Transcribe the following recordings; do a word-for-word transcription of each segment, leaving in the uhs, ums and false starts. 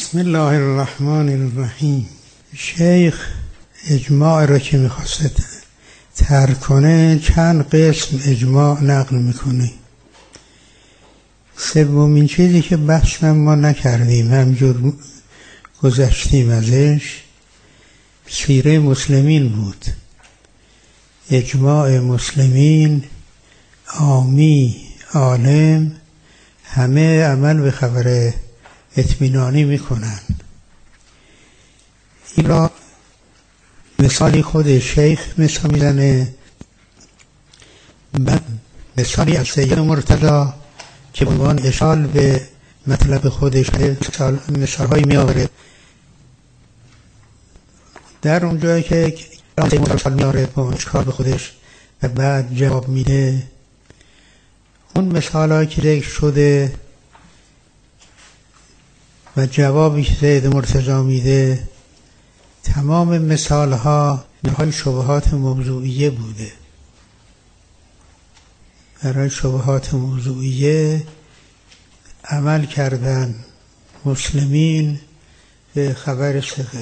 بسم الله الرحمن الرحیم. شیخ اجماع را که میخواست ترک کنه چند قسم اجماع نقل میکنه. سومین چیزی که بحث ما نکردیم، همجور گذشتیم ازش، سیره مسلمین بود. اجماع مسلمین، عامی، عالم، همه عمل به خبر اطمینانی میکنن. این را مثالی خود شیخ مثال میزنه، مثالی از سید مرتضی که به عنوان اشال به مطلب خودش مثال هایی می آوره. در اون جایی که سید مرتضی می آوره به اشکال به خودش و بعد جواب میده، اون مثال هایی که ذکر شده و جوابی که سید مرتضی میده، تمام مثال ها برای شبهات موضوعیه بوده. برای شبهات موضوعیه عمل کردن مسلمین به خبر ثقه.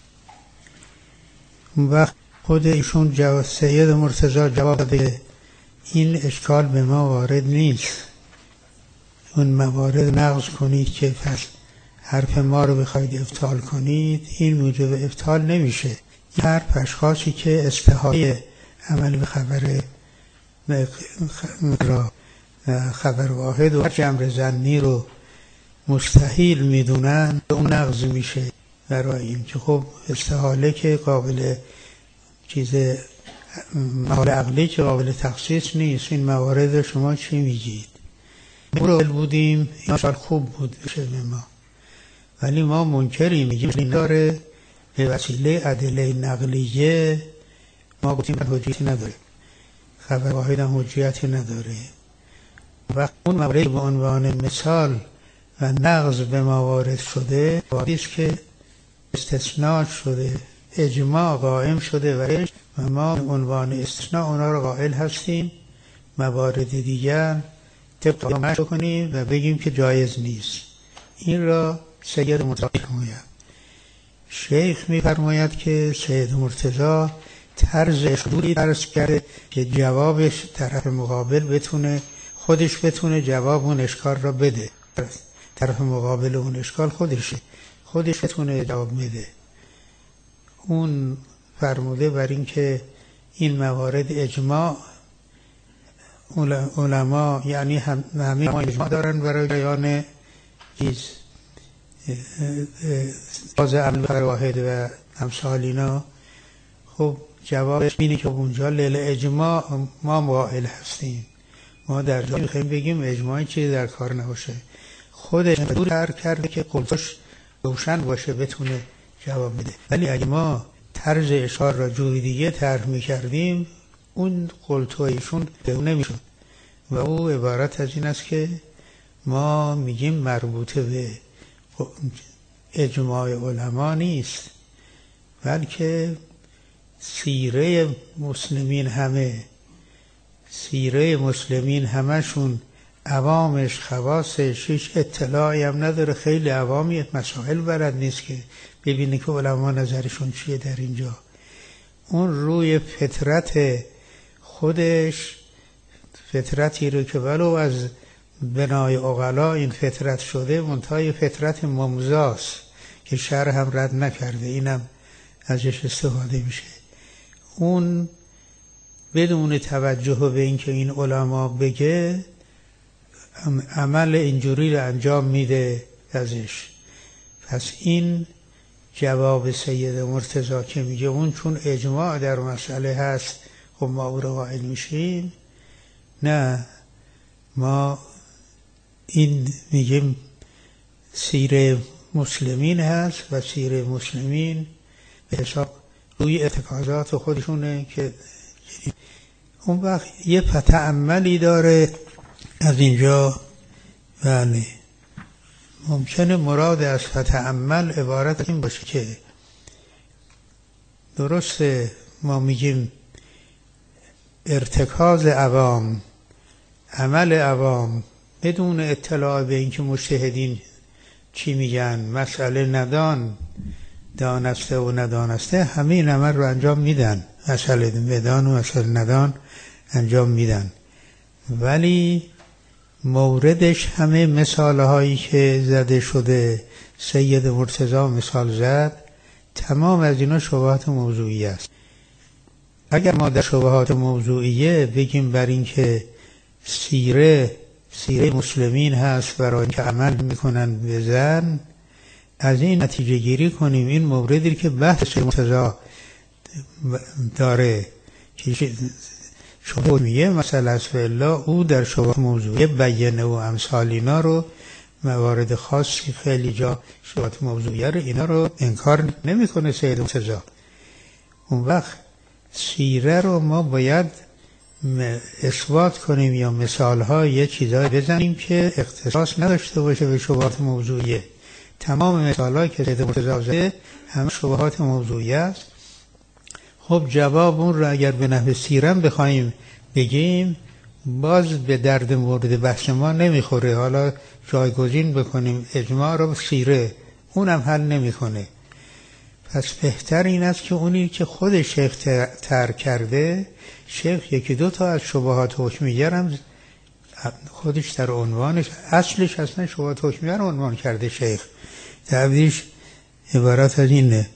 اون وقت خود ایشون جواب سید مرتضی جواب داده این اشکال به ما وارد نیست، اون موارد نقض کنید که پس حرف ما رو بخواید ابطال کنید، این موجب ابطال نمیشه. این حرف اشخاصی که استحاله عمل به خبر را خبر واحد و جمع ظنی رو مستحیل میدونن، اون نقض میشه برای این که خب استحاله که قابل چیز موارد عقلی که قابل تخصیص نیست. این موارد شما چی میگید؟ مرول بودیم این سال خوب بود بشه به ما، ولی ما منکری میگیم این داره به وسیله ادله نقلیه. ما گفتیم حجیتی نداره، خبر واحد هم حجیتی نداره. وقت اون مورد به عنوان مثال و نقض به ما وارد شده، واردیست که استثناء شده، اجماع قائم شده و ما به عنوان استثناء اونا رو قائل هستیم. موارد دیگر طبق مشت کنیم و بگیم که جایز نیست. این را سید مرتضی می‌فرماید. شیخ می‌فرماید که سید مرتضی طرز اشدوری درس کرده که جوابش طرف مقابل بتونه خودش بتونه جواب اون اشکال را بده. طرف مقابل اون اشکال خودشه، خودش بتونه جواب میده. اون فرموده بر این که این موارد اجماع علما، یعنی هم همه ما اجماع دارن برای بیان چیز باز عمل به خبر واحد و امثال اینا. خب جوابش اینه که اونجا لیل اجماع ما قائل هستیم. ما در جایی میخوایم بگیم اجماعی چیزی در کار نباشه، خودش دور ترک کرده که قلتش روشن باشه بتونه جواب بده. ولی اگه ما طرز اشار را جوری دیگه طرح میکردیم، اون قلتویشون به اون نمیشد و او عبارت از این است که ما میگیم مربوطه به اجماع علما نیست، بلکه سیره مسلمین همه سیره مسلمین همشون عوامش خواصش هیچ اطلاعی هم نداره. خیلی عوامی مسائل بلد نیست که ببینه که علما نظرشون چیه در اینجا. اون روی فطرت خودش، فطرتی رو که ولو از بنای عقلا این فطرت شده، منتهای فطرت ممزاست که شرع هم رد نکرده، اینم ازش استفاده میشه. اون بدون توجه به اینکه این علما بگه عمل اینجوری رو انجام میده ازش. پس این جواب سید مرتضی که میگه اون چون اجماع در مسئله هست خب ما او رو قائل میشیم، نه، ما این میگیم سیره مسلمین هست و سیره مسلمین به حساب روی اعتقادات خودشونه. که اون وقت یه تأملی داره از اینجا. بله، ممکنه مراد از تأمل عبارت این باشه که درسته ما میگیم ارتکاز عوام، عمل عوام بدون اطلاع به اینکه مجتهدین چی میگن مسئله ندان دانسته و ندانسته همه این عمل رو انجام میدن، مسئله بدان و مسئله ندان انجام میدن، ولی موردش همه مثال هایی که زده شده سید مرتضی مثال زد تمام از اینا شبهات موضوعی است. اگر ما در شبهات موضوعیه بگیم بر این که سیره سیره مسلمین هست برای اینکه عمل میکنن به زن، از این نتیجه گیری کنیم این موردی که بحث سید مرتضی داره که شبهه مسئله است و الا او در شبهات موضوعیه بیانه و امثال اینا رو موارد خاصی خیلی جا شبهات موضوعیه رو اینا رو انکار نمیکنه سید مرتضی. اون وقت سیره رو ما باید اثبات کنیم یا مثال‌ها یه چیزایی بزنیم که اختصاص نداشته باشه به شبهات موضوعیه. تمام مثال‌هایی که سید مرتضی زده همه شبهات موضوعیه است. خب جواب اون رو اگر به نحو سیره بخوایم بگیم باز به درد مورد بحث ما نمیخوره. حالا جایگزین بکنیم اجماع رو سیره، اونم حل نمیکنه. پس بهتر این است که اونی که خود شیخ ترک کرده، شیخ یکی دو تا از شبهات حکمیه هم خودش در عنوانش اصلش اصلا شبهات حکمیه رو عنوان کرده شیخ. تعبیرش عبارت از اینه: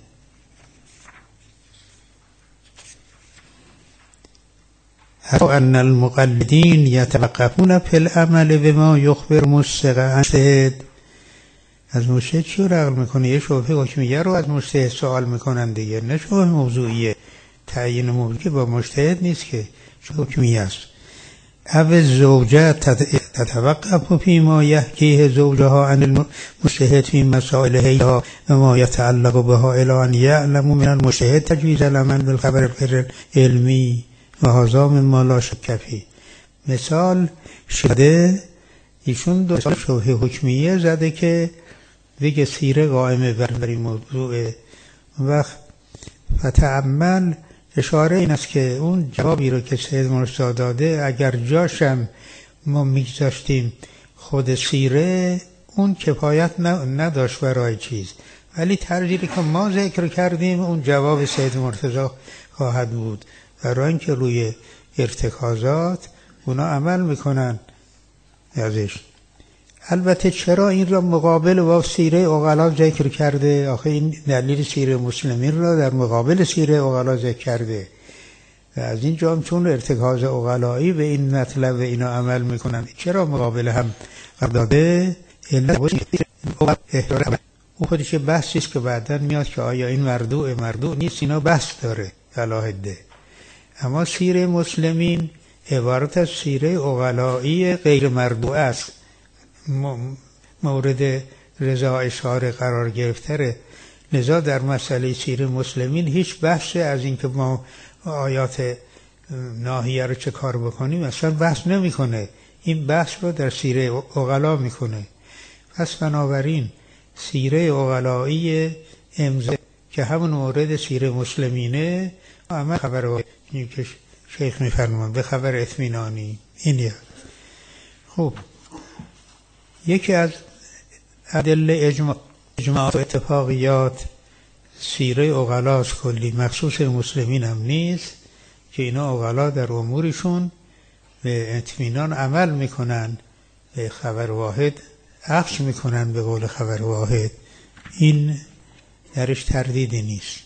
ان المقلدین یتوقفون فی العمل بما یخبر مستق عن مجتهد. از مجتهد چی رو نقل میکنه؟ یه شبهه حکمیه رو از مجتهد سوال میکنن دیگه، نه شبهه موضوعیه. تعیین موضوعی که با مجتهد نیست که شبهه حکمیه است. او زوجه تتوقف فیما یحکیه زوجها عن المجتهد فی مسائل حیلها و ما یتعلق بها الی ان یعلم من المجتهد تجویز العمل بالخبر غیر علمی و هذا مما لا شک فیه. مثال شده ایشون دو شبهه حکمیه زده که بگه سیره قائمه بر این موضوع. وقت فتعمل اشاره این است که اون جوابی رو که سید مرتضی داده اگر جاشم ما میگذاشتیم خود سیره اون کفایت نداشت برای چیز، ولی ترجیحی که ما ذکر کردیم اون جواب سید مرتضی خواهد بود، برای اینکه روی ارتکازات اونا عمل میکنن ازش. البته چرا این را مقابل با سیره عقلا ذکر کرده؟ آخه این دلیل سیره مسلمین را در مقابل سیره عقلا ذکر کرده و از این جا چون ارتکاز عقلایی به این مطلب و اینا عمل میکنن چرا مقابل هم قرار داده؟ او خودش بحثی است که بعداً میاد که آیا این مردوع مردوع نیست، اینا بحث داره علاهده. اما سیره مسلمین عبارت از سیره عقلایی غیر مردوع است، مورد رضا اشاره قرار گرفتره. لذا در مسئله سیره مسلمین هیچ بحثی از این که ما آیات ناهیه رو چه کار بکنیم اصلا بحث نمیکنه، این بحث رو در سیره عقلا میکنه. پس بنابراین سیره عقلایی امضا که همون مورد سیره مسلمینه اما خبر که شیخ میفرمان به خبر اطمینانی اینیه. خب یکی از ادله اجماع اجماع و اتفاقیات سیره عقلاست کلی، مخصوص مسلمین هم نیست، که اینا عقلا در امورشون به اطمینان عمل میکنن، به خبر واحد اخذ میکنن به قول خبر واحد، این درش تردیدی نیست.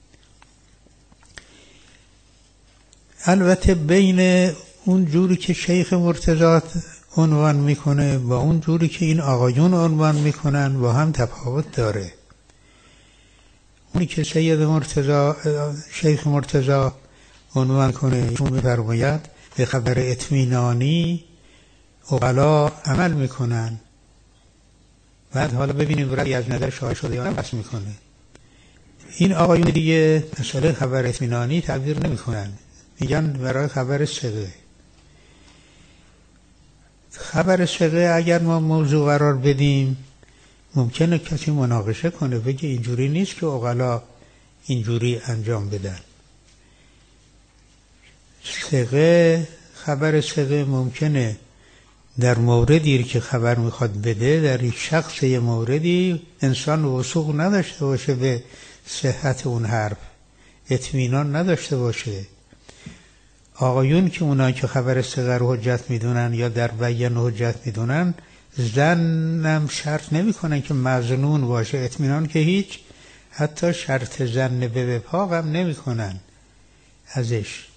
البته بین اون جوری که شیخ مرتضی عنوان میکنه با اون جوری که این آقایون عنوان میکنن با هم تفاوت داره. اونی که سید مرتضی شیخ مرتضی عنوان کنه ایشون میفرماید به خبر اطمینانی عقلا عمل میکنن، بعد حالا ببینیم رأی از نظر شایع شده یا نه بس میکنه. این آقایون دیگه مسئله خبر اطمینانی تعبیر نمیکنن، میگن برای خبر ثقه. خبر ثقه اگر ما موضوع قرار بدیم ممکنه کسی مناقشه کنه بگه اینجوری نیست که عقلا اینجوری انجام بدن. ثقه خبر ثقه ممکنه در موردی که خبر میخواد بده، در یک شخص یه موردی انسان وثوق نداشته باشه به صحت اون حرف، اطمینان نداشته باشه. آقایون که اونا که خبر صغر حجت میدونن یا در بیان حجت میدونن، زنم شرط نمی کنن که مظنون باشه، اطمینان که هیچ، حتی شرط زن به وفاق هم نمی کنن ازش.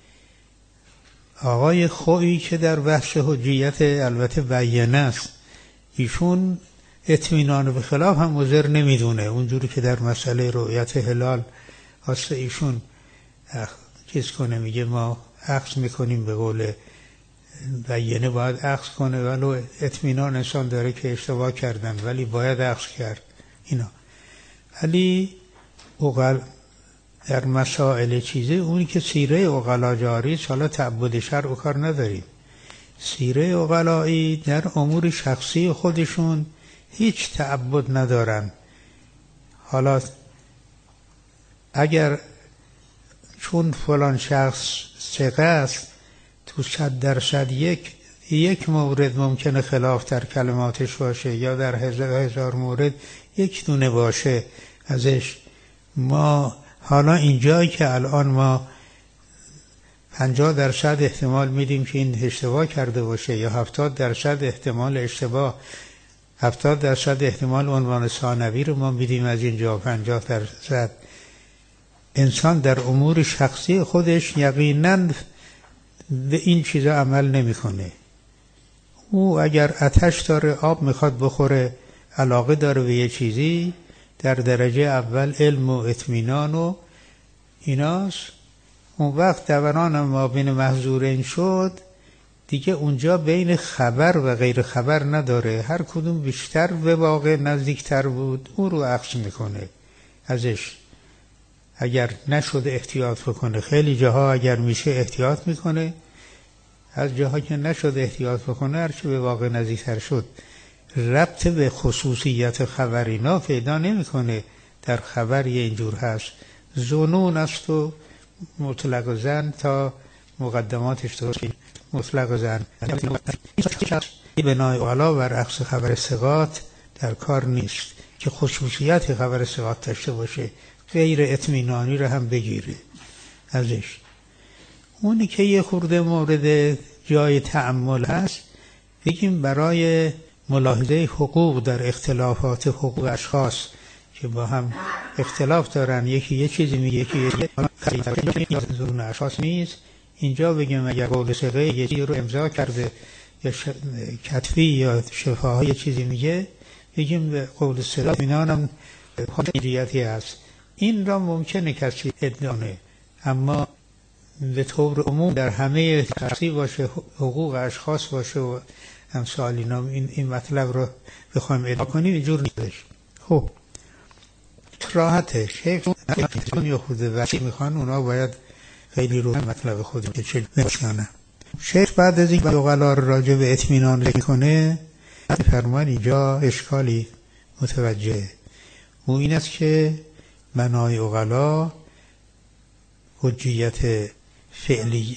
آقای خویی که در بحث حجیت البته بیانه است، ایشون اطمینان به خلاف هم مضر نمیدونه، اونجوری که در مسئله رؤیت هلال هست ایشون چیز کنه، میگه ما عکس میکنیم، به قول بیانه باید عکس کنه، ولو اطمینان انسان داره که اشتباه کردن ولی باید عکس کرد اینا. ولی اقل در مسائل چیزه اونی که سیره اقلا جاری، حالا تعبد شرع و کار نداریم، سیره اقلایی در امور شخصی خودشون هیچ تعبد ندارن. حالا اگر چون فلان شخص ثقه است، تو صد درصد یک یک مورد ممکنه خلاف در کلماتش باشه، یا در هزار هزار مورد یک دونه باشه ازش. ما حالا اینجایی که الان ما پنجاه درصد احتمال میدیم که این اشتباه کرده باشه، یا هفتاد درصد احتمال اشتباه، هفتاد درصد احتمال عنوان ثانوی رو ما میدیم از اینجا، پنجاه درصد انسان در امور شخصی خودش یقینا به این چیزا عمل نمیکنه. او اگر آتش داره، آب میخواد بخوره، علاقه داره به یه چیزی، در درجه اول علم و اطمینان و ایناست. اون وقت دوران ما بین محظورین شد دیگه، اونجا بین خبر و غیر خبر نداره، هر کدوم بیشتر به واقع نزدیکتر بود اون رو عکس میکنه ازش. اگر نشده احتیاط بکنه، خیلی جاها اگر میشه احتیاط میکنه، از جاها که نشده احتیاط بکنه، هرچی به واقع نزدیکتر شد. ربط به خصوصیت خبر اینا پیدا نمیکنه. در خبر یه اینجور هست، ظنون است و مطلق زن تا مقدماتش درست مطلق زن. این بنای اعلا بر عکس خبر ثقات در کار نیست که خصوصیت خبر ثقات داشته باشه، غیر اطمینانی رو هم بگیره ازش. اونی که یه خورده مورد جای تأمل هست، بگیم برای ملاحظه حقوق در اختلافات حقوق اشخاص که با هم اختلاف دارن، یکی یه چیزی میگه، یکی یه زون اشخاص نیست، اینجا بگیم اگر قول ثقه یه چیزی رو امضا کرده یا کتفی یا شفاها یه چیزی میگه، بگیم به قول ثقه اطمینانم حجیتی هست. این را ممکنه کسی ادعانه، اما به طور عموم در همه شخصی باشه، حقوق اشخاص باشه و امثال اینا، این, این مطلب رو بخوایم ادعا کنیم اینجور نیستش. خب راحته، شیخ یا خود وحشی میخوان، اونا باید خیلی رو مطلب خودی که چه باشنه. شیخ بعد از این اقلا رو راجع به اطمینان میکنه، فرمان اینجا اشکالی متوجه. او این است که بنای اقلا حجیت فعلی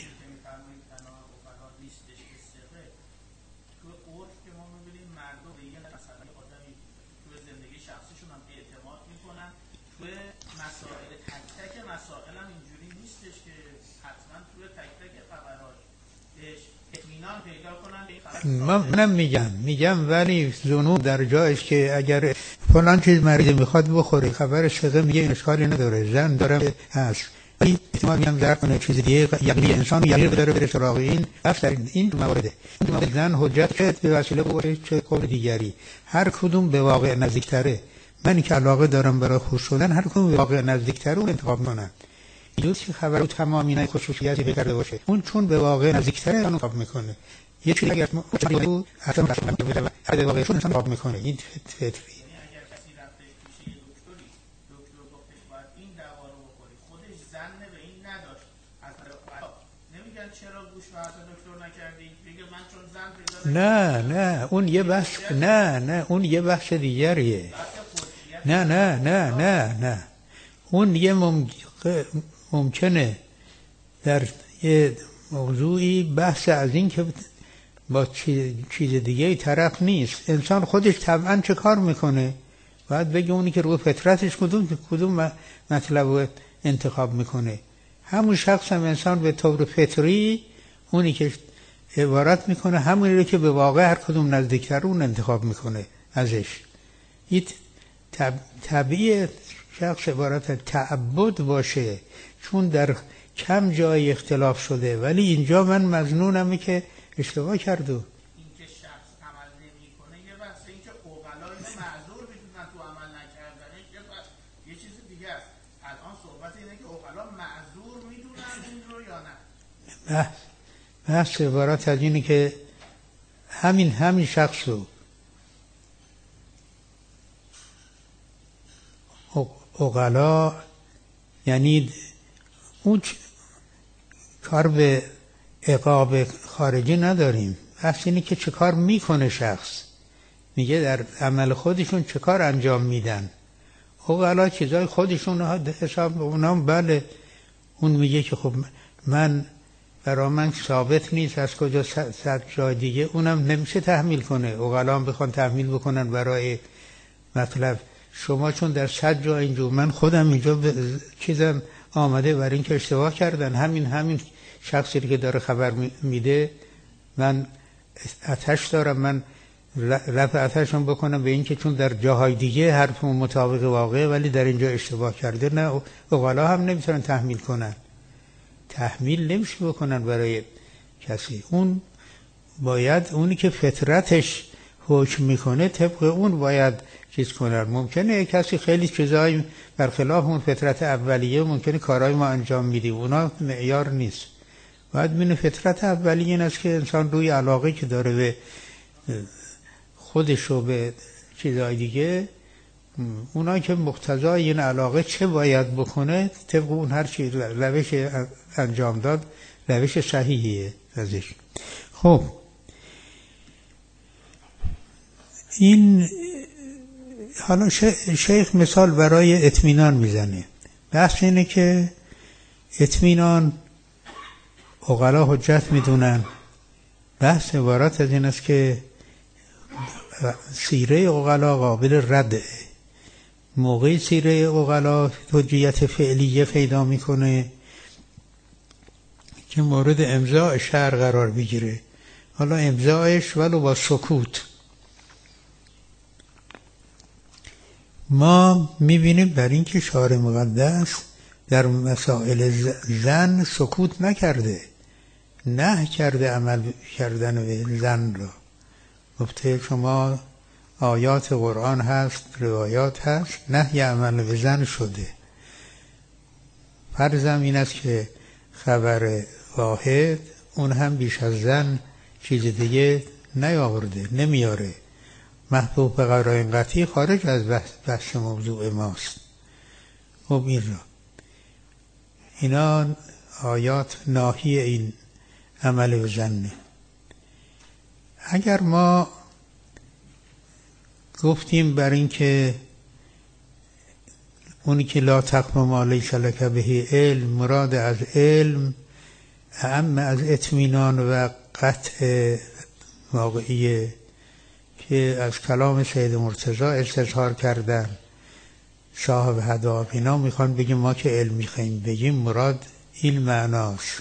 منم میگم میگم ولی ظنون در جایش که اگر فلان چیز مریض میخواد بخوره، خبر ثقه میگه این اشکالی نداره، زن داره هست، ولی احتمال میگم در کنه چیز دیگه، یقین انسان یقین داره بره سراغ این افتر این موارده. این موارد زن حجت کرد به وسیله قول چه قول دیگری، هر کدوم به واقع نزدیکتره. من که علاقه دارم برای خوش شدن، هر کدوم به واقع نزدیکتره اون انتخاب کنم. این که خبر رو تمامی نه خصوصیتی بکرده باشه، اون چون به واقع نزدیکتره اون انتخاب میکنه. یه چیزی اگر ما اصلا اصلا به واقع چون انتخاب میکنه، این فطری. نه نه اون یه بحث، نه نه اون یه بحث دیگریه. نه نه نه نه نه اون یه ممکنه در یه موضوعی بحث از این که با چیز دیگه طرف نیست. انسان خودش طبعا چه کار میکنه؟ باید بگه اونی که روی فطرتش کدوم کدوم مطلب انتخاب میکنه. همون شخص هم انسان به طور فطری اونی که عبارت میکنه همونی رو که به واقع هر کدوم نزدیکتر اون انتخاب میکنه ازش. این طب... طبیعی شخص عبارت تعبد باشه، چون در کم جای اختلاف شده، ولی اینجا من مظنونمه که اشتباه کرده. این که شخص عمل نمی‌کنه یه بحثه، این که عقلا اینو معذور می‌دونن تو عمل نکردنش یه بحث، یه چیز دیگه است. الان صحبت اینه که عقلا معذور می‌دونن این رو یا نه. بحث بحث عبارت از اینه که همین همین شخص رو عقلا، یعنی اون کار به عقاب خارجی نداریم، بحث اینه که چه کار میکنه شخص. میگه در عمل خودشون چه کار انجام میدن. عقلا چیزای خودشون حساب اونام بله. اون میگه که خب من برای من ثابت نیست از کجا صد جای دیگه، اونم نمیشه تحمیل کنه. عقلا هم بخوان تحمیل بکنن برای مطلب شما چون در صد جا اینجا، من خودم اینجا چیزم آمده برای این که اشتباه کردن. همین همین شخصی که داره خبر میده من آتش دارم، من رفع آتشم بکنم به این که چون در جاهای دیگه حرف مطابق واقعه ولی در اینجا اشتباه کرده. نه، عقلا هم نمیتونن تحمیل کنن، تحمیل نمیشه بکنن برای کسی. اون باید اونی که فطرتش حکم میکنه طبق اون باید چیز کنن. ممکنه کسی خیلی چیزایی برخلاف اون فطرت اولیه ممکنه کارهای ما انجام میدیم، اونا معیار نیست. باید ببینه فطرت اولیه این است که انسان روی علاقه که داره به خودش و به چیزهای دیگه، اونا که مقتضای این علاقه چه باید بکنه طبق اون هر چی روش انجام داد روش صحیحیه ازش. خب این حالا شیخ مثال برای اطمینان میزنه. بحث اینه که اطمینان عقلا حجت میدونن. بحث عبارت از این است که سیره عقلا قابل رده. موقعی سیره عقلا حجیت فعلیه پیدا میکنه که مورد امضاء شرع قرار بگیره. حالا امضاءش ولو با سکوت. ما میبینیم در این که شارع مقدس در مسائل زن سکوت نکرده، نه کرده عمل کردن به زن را. گفته شما آیات قرآن هست، روایات هست، نهی عمل به زن شده. فرضم این است که خبر واحد اون هم بیش از زن چیز دیگه نیاورده، نمیاره. محبوب به قرائن قطعی خارج از بحث, بحث موضوع ماست. خب این را اینا آیات ناهی این عمل به زنه. اگر ما گفتیم بر این که اونی که لا تقف ما لیس لک به علم، مراد از علم اعم از اطمینان و قطع واقعیه که از کلام سید مرتضی استظهار کردن صاحب هدایق، اینا میخوان بگیم ما که علم میخوایم بگیم مراد این معناست.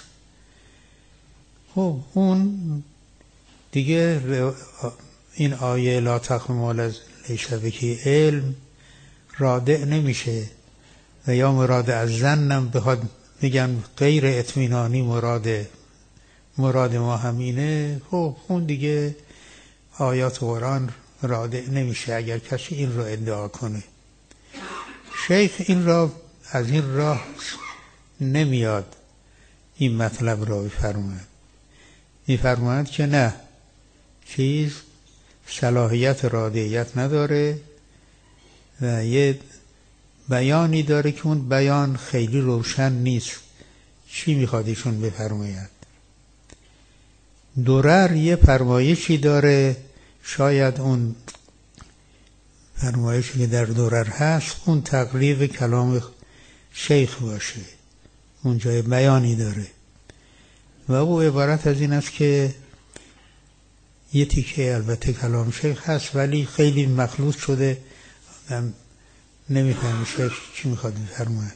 خب اون دیگه این آیه لا تقف ما لیس بک علم رادع نمیشه. و یا مراد از زنم بخواد میگن غیر اطمینانی مراد مراد ما همینه، خب اون دیگه آیات قرآن رادع نمیشه اگر کسی این رو ادعا کنه. شیخ این را از این راه نمیاد این مطلب را بفرماید. میفرماید که نه، چیز صلاحیت رادعیت نداره و یه بیانی داره که اون بیان خیلی روشن نیست. چی میخواد ایشون بفرماید؟ درر یه فرمایشی داره، شاید اون فرمایشی که در درر هست اون تقریب کلام شیخ باشه، اونجا بیانی داره و او عبارت از این است که یه تیکه البته کلام شیخ هست ولی خیلی مخلوط شده، نمیفهم شیخ چی میخواد بفرماید.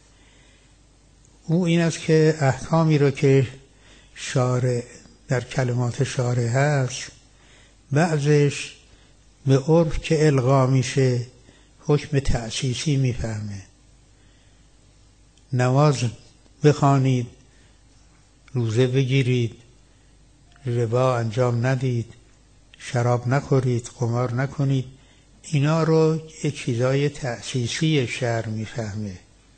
او این است که احکامی رو که شارع در کلمات شارع هست بعضش به عرف که الغا میشه حکم تأسیسی میفهمه. نماز بخوانید، روزه بگیرید، ربا انجام ندید، شراب نخورید، قمار نکنید، اینا رو یه چیزای تأسیسی شرع میفهمه.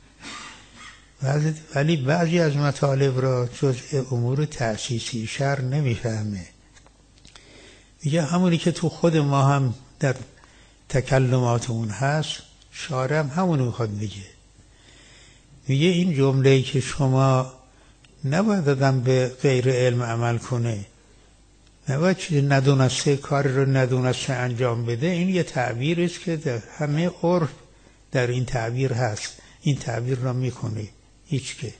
ولی بعضی از مطالب را جزء امور تأسیسی شرع نمیفهمه. میگه همونی که تو خود ما هم در تکلماتمون هست شارع هم همونو میخواد بگه. میگه این جمله‌ای که شما نباید آدم به غیر علم عمل کنه، نباید چیزی ندونسته کار رو ندونسته انجام بده، این یه تعبیری است که در همه عرف در این تعبیر هست، این تعبیر را میکنه هیچ که.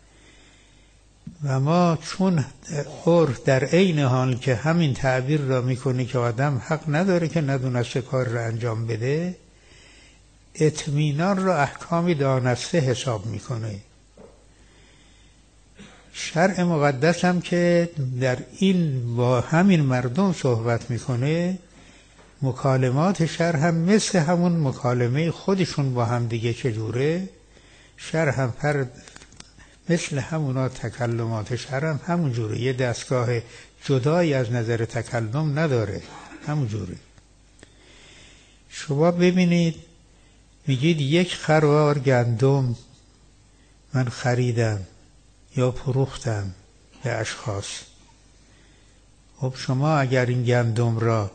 و ما چون عرف در عین حال که همین تعبیر را میکنه که آدم حق نداره که ندونسته کار را انجام بده، اطمینان را احکامی دانسته حساب میکنه. شرع مقدس هم که در این با همین مردم صحبت میکنه، مکالمات شرع هم مثل همون مکالمه خودشون با هم دیگه چجوره، شرع هم پر مثل همونا تکلمات شرع هم همون جوره، یه دستگاه جدایی از نظر تکلم نداره، همون جوره. شما ببینید میگید یک خروار گندم من خریدم یا فروختم به اشخاص. خب شما اگر این گندم را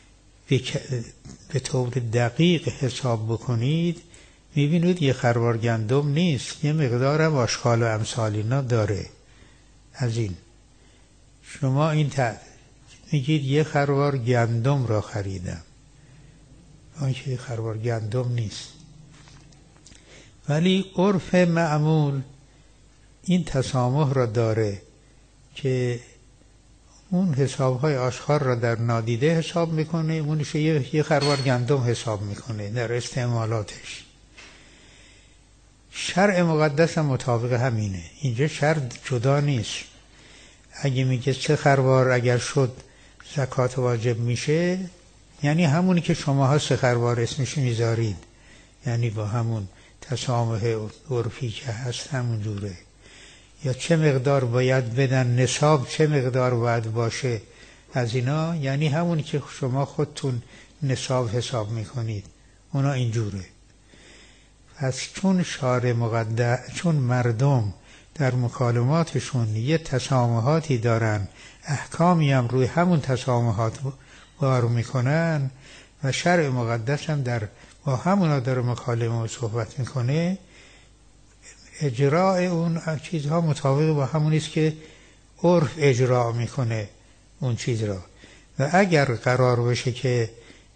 به طور دقیق حساب بکنید میبینید یه خروار گندم نیست، یه مقدارم آشغال و امثال اینا داره. از این شما این تا میگید یه خروار گندم را خریدم، آنکه یه خروار گندم نیست. ولی عرف معمول این تسامح را داره که اون حسابهای آشغال را در نادیده حساب میکنه، اونش یه خروار گندم حساب میکنه در استعمالاتش. شرع مقدس هم مطابق همینه. اینجا شرع جدا نیست. اگه میگه سه خروار اگر شد زکات واجب میشه، یعنی همونی که شماها سه خروار اسمش میذارید، یعنی با همون تسامح عرفی که هست همون جوره. یا چه مقدار باید بدن، نصاب چه مقدار باید باشه از اینا، یعنی همونی که شما خودتون نصاب حساب میکنید، اونا اینجوره. پس چون شارع مقدس، چون مردم در مکالماتشون یه تسامحاتی دارن، احکامی هم روی همون تسامحات بار میکنن و شرع مقدس هم در با همونا داره مکالمه و صحبت میکنه، اجراء اون چیزها مطابق با همونیست که عرف اجرا میکنه اون چیز را. و اگر قرار بشه که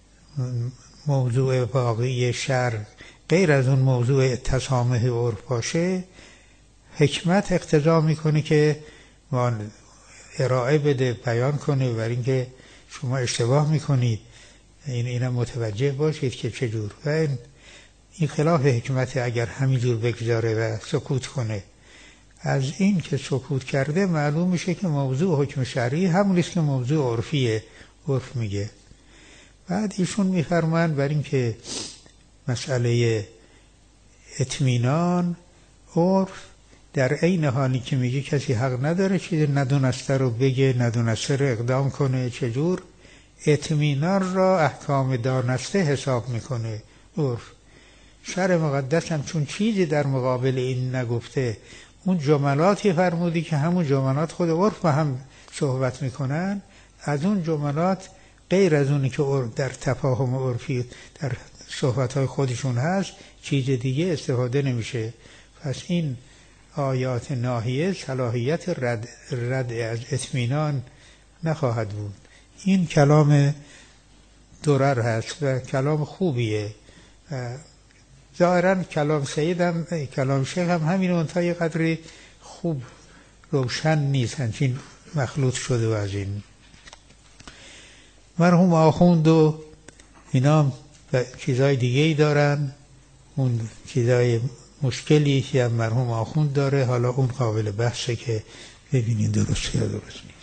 موضوع واقعی شرع غیر از اون موضوع تسامح عرف باشه، حکمت اقتضا میکنه که ما ارائه بده، بیان کنه، برای اینکه شما اشتباه میکنید، این اینا متوجه باشید که چجور. و این, این خلاف حکمت اگر همینجور بگذاره و سکوت کنه. از این که سکوت کرده معلوم میشه که موضوع حکم شرعی همونیست که موضوع عرفیه، عرف میگه. بعد ایشون میفرمایند برای اینکه مسئله اطمینان، عرف در عین حالی که میگه کسی حق نداره چیز ندونسته رو بگه، ندونسته رو اقدام کنه، چجور اطمینان را احکام دانسته حساب میکنه عرف. شرع مقدس هم چون چیزی در مقابل این نگفته، اون جملاتی فرمودی که همون جملات خود عرف با هم صحبت میکنن، از اون جملات غیر از اونی که در تفاهم عرفی در صحبتهای خودشون هست چیز دیگه استفاده نمیشه. پس این آیات ناهیه صلاحیت رد, رد از اطمینان نخواهد بود. این کلام درر هست و کلام خوبیه. ظاهرا کلام سید هم کلام شیخ هم همین اونتا یه قدری خوب روشن نیست، همچین مخلوط شده و از این. مرحوم آخوند و اینا چیزای دیگه ای دارن، اون چیزای مشکلی که هم مرحوم آخوند داره، حالا اون قابل بحثه که ببینین درست یا درست نیست.